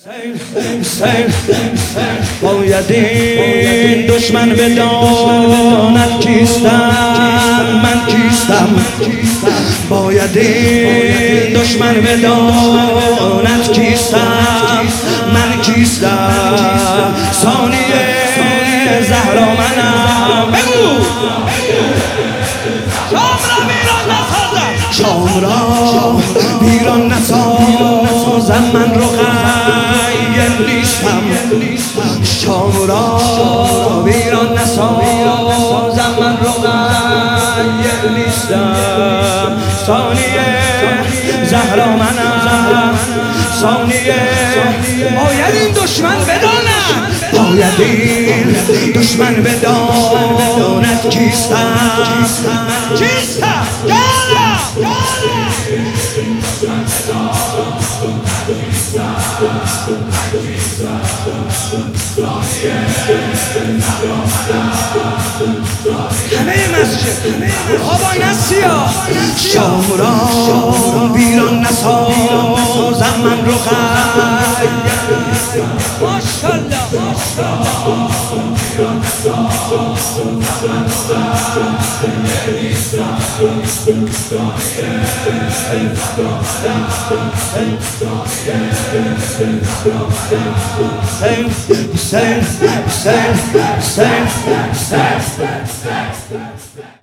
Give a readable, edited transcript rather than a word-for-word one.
باید این دشمن بداند کیستم، من کیستم. باید این دشمن بداند کیستم، من کیستم. ثانیه زهرا منم. بگو شام را ویران نسازم، من رقیه نیستم. شام را ویران نسازم، من رقیه نیستم. ثانیه زهرا منم، ثانیه. باید این دشمن بداند، باید این دشمن بداند کیستم، کیستم. همه مسجد آبای نسیا شام را ویران نسازم، من رو خواهی. ماشالله Hüseyin